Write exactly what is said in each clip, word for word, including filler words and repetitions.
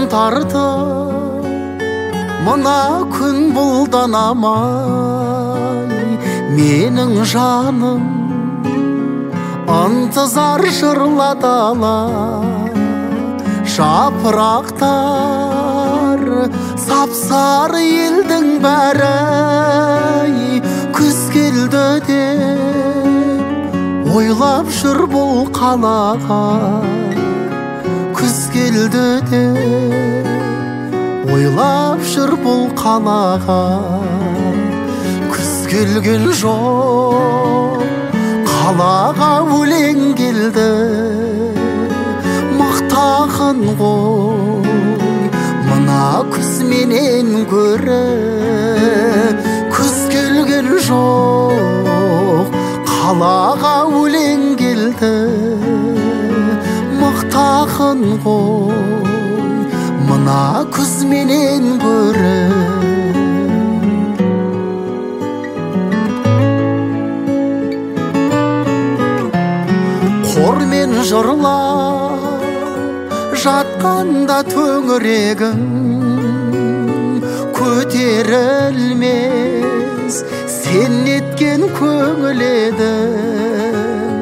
тарды мына күн бұлданамай, менің жаным ынтызар жырладала. Жапырақтар сапсары елдің бәрі, күз келді деп ойлап жүр бұл қалаға. Күз келді деп ойлап жүр бұл қалаға. Күз келген жоқ, қалаға өлең келді. Мақтағын ғой мына күз менен көрі. Күз келген жоқ, қалаға өлең келді. Мақтағын ғой мына күз менен көрі. Қормен жырлап жатқанда төңірегің көтерілмес, сен неткен көңіл едің.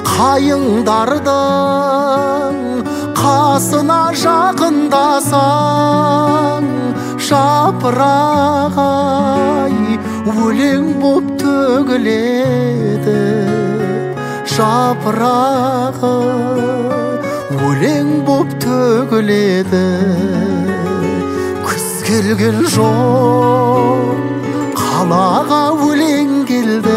Қайыңдардың қасына жақындасаң, жапырағай өлең боп төгіледі. Жапырағы өлең боп төгіледі. Күз келген жоқ, қалаға өлең келді.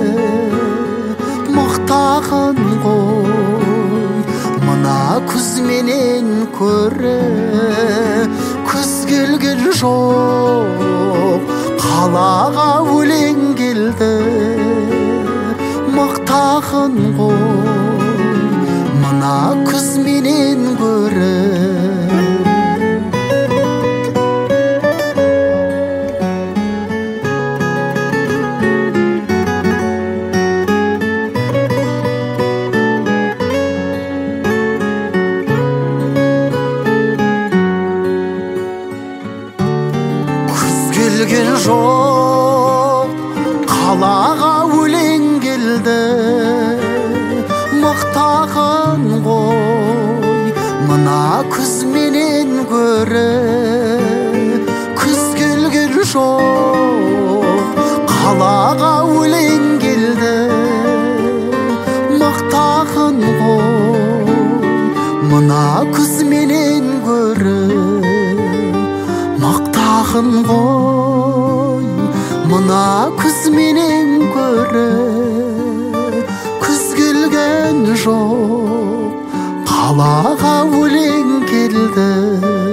Мақтағын ғой мына күз менен көрі. Күз келген жоқ, қалаға өлең келді. Мақтағын ғой мына күз менен көрі. Күз келген жоқ, қалаға өлең келді. Мақтағын ғой мына күз менен көрі. Күз келген жоқ, қалаға өлең келді. Мақтағын ғой мына күз менен көрі. Мақтағын ғой мына күз менен көрі. Күз келген жоқ, қалаға өлең келді.